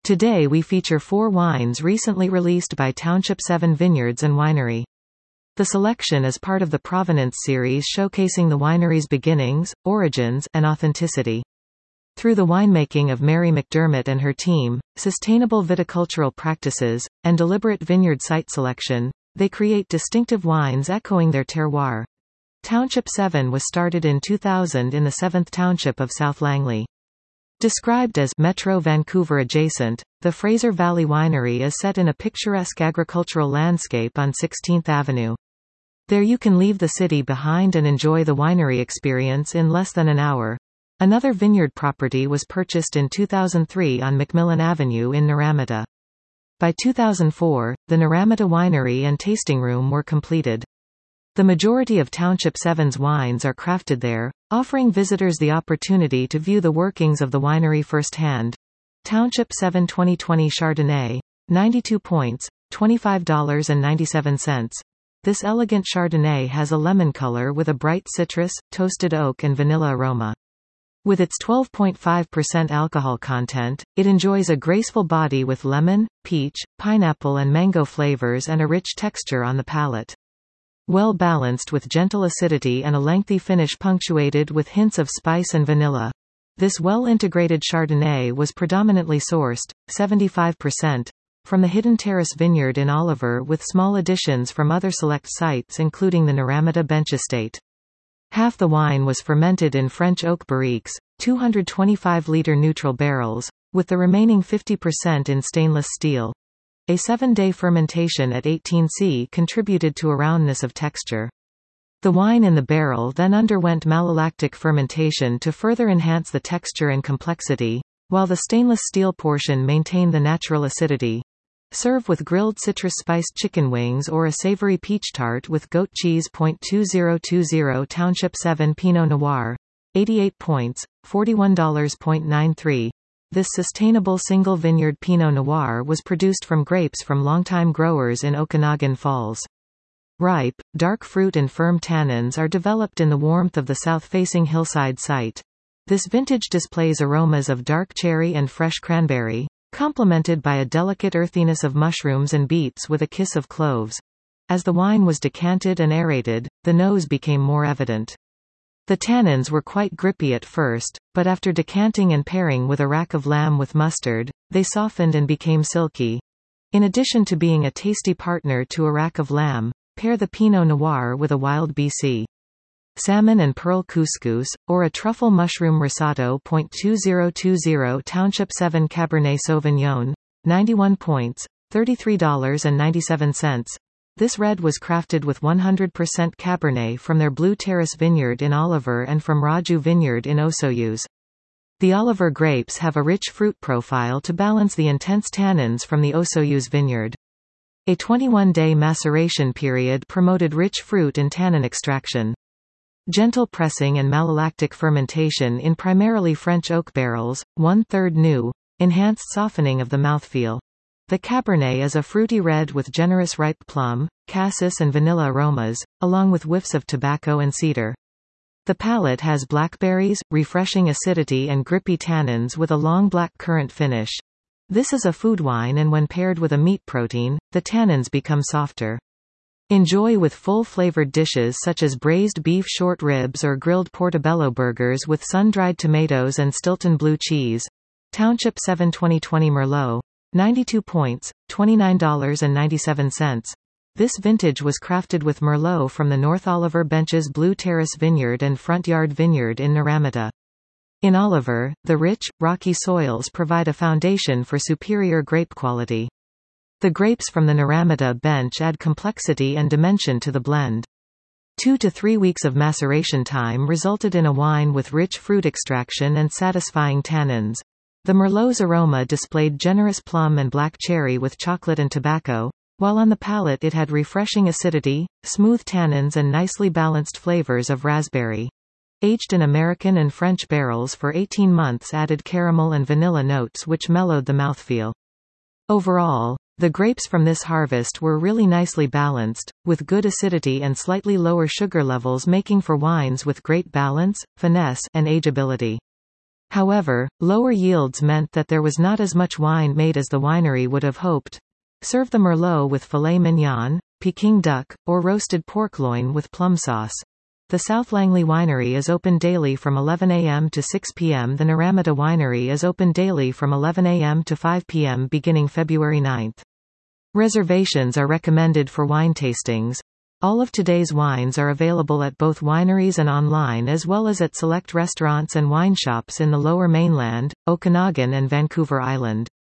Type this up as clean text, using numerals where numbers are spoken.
Today we feature 4 wines recently released by Township 7 Vineyards and Winery. The selection is part of the Provenance series showcasing the winery's beginnings, origins, and authenticity. Through the winemaking of Mary McDermott and her team, sustainable viticultural practices, and deliberate vineyard site selection, they create distinctive wines echoing their terroir. Township 7 was started in 2000 in the 7th Township of South Langley. Described as Metro Vancouver adjacent, the Fraser Valley Winery is set in a picturesque agricultural landscape on 16th Avenue. There you can leave the city behind and enjoy the winery experience in less than an hour. Another vineyard property was purchased in 2003 on McMillan Avenue in Naramata. By 2004, the Naramata Winery and Tasting Room were completed. The majority of Township 7's wines are crafted there, offering visitors the opportunity to view the workings of the winery firsthand. Township 7 2020 Chardonnay, 92 points, $25.97. This elegant Chardonnay has a lemon color with a bright citrus, toasted oak and vanilla aroma. With its 12.5% alcohol content, it enjoys a graceful body with lemon, peach, pineapple and mango flavors and a rich texture on the palate. Well balanced with gentle acidity and a lengthy finish punctuated with hints of spice and vanilla. This well-integrated Chardonnay was predominantly sourced, 75%, from the Hidden Terrace Vineyard in Oliver with small additions from other select sites including the Naramata Bench Estate. Half the wine was fermented in French oak barriques, 225-liter neutral barrels, with the remaining 50% in stainless steel. A 7-day fermentation at 18°C contributed to a roundness of texture. The wine in the barrel then underwent malolactic fermentation to further enhance the texture and complexity, while the stainless steel portion maintained the natural acidity. Serve with grilled citrus-spiced chicken wings or a savory peach tart with goat cheese. 2020 Township 7 Pinot Noir, 88 points, $41.93. This sustainable single vineyard Pinot Noir was produced from grapes from longtime growers in Okanagan Falls. Ripe, dark fruit and firm tannins are developed in the warmth of the south-facing hillside site. This vintage displays aromas of dark cherry and fresh cranberry, complemented by a delicate earthiness of mushrooms and beets with a kiss of cloves. As the wine was decanted and aerated, the nose became more evident. The tannins were quite grippy at first, but after decanting and pairing with a rack of lamb with mustard, they softened and became silky. In addition to being a tasty partner to a rack of lamb, pair the Pinot Noir with a wild BC salmon and pearl couscous, or a truffle mushroom risotto. 2020 Township 7 Cabernet Sauvignon, 91 points, $33.97. This red was crafted with 100% Cabernet from their Blue Terrace Vineyard in Oliver and from Raju Vineyard in Osoyoos. The Oliver grapes have a rich fruit profile to balance the intense tannins from the Osoyoos vineyard. A 21-day maceration period promoted rich fruit and tannin extraction. Gentle pressing and malolactic fermentation in primarily French oak barrels, 1/3 new, enhanced softening of the mouthfeel. The Cabernet is a fruity red with generous ripe plum, cassis and vanilla aromas, along with whiffs of tobacco and cedar. The palate has blackberries, refreshing acidity and grippy tannins with a long black currant finish. This is a food wine and when paired with a meat protein, the tannins become softer. Enjoy with full-flavored dishes such as braised beef short ribs or grilled portobello burgers with sun-dried tomatoes and Stilton blue cheese. Township 7 2020 Merlot, 92 points, $29.97. This vintage was crafted with Merlot from the North Oliver Bench's Blue Terrace Vineyard and Front Yard Vineyard in Naramata. In Oliver, the rich, rocky soils provide a foundation for superior grape quality. The grapes from the Naramata Bench add complexity and dimension to the blend. 2 to 3 weeks of maceration time resulted in a wine with rich fruit extraction and satisfying tannins. The Merlot's aroma displayed generous plum and black cherry with chocolate and tobacco, while on the palate it had refreshing acidity, smooth tannins and nicely balanced flavors of raspberry. Aged in American and French barrels for 18 months added caramel and vanilla notes which mellowed the mouthfeel. Overall, the grapes from this harvest were really nicely balanced, with good acidity and slightly lower sugar levels making for wines with great balance, finesse, and ageability. However, lower yields meant that there was not as much wine made as the winery would have hoped. Serve the Merlot with filet mignon, Peking duck, or roasted pork loin with plum sauce. The South Langley Winery is open daily from 11 a.m. to 6 p.m. The Naramata Winery is open daily from 11 a.m. to 5 p.m. beginning February 9. Reservations are recommended for wine tastings. All of today's wines are available at both wineries and online, as well as at select restaurants and wine shops in the Lower Mainland, Okanagan and Vancouver Island.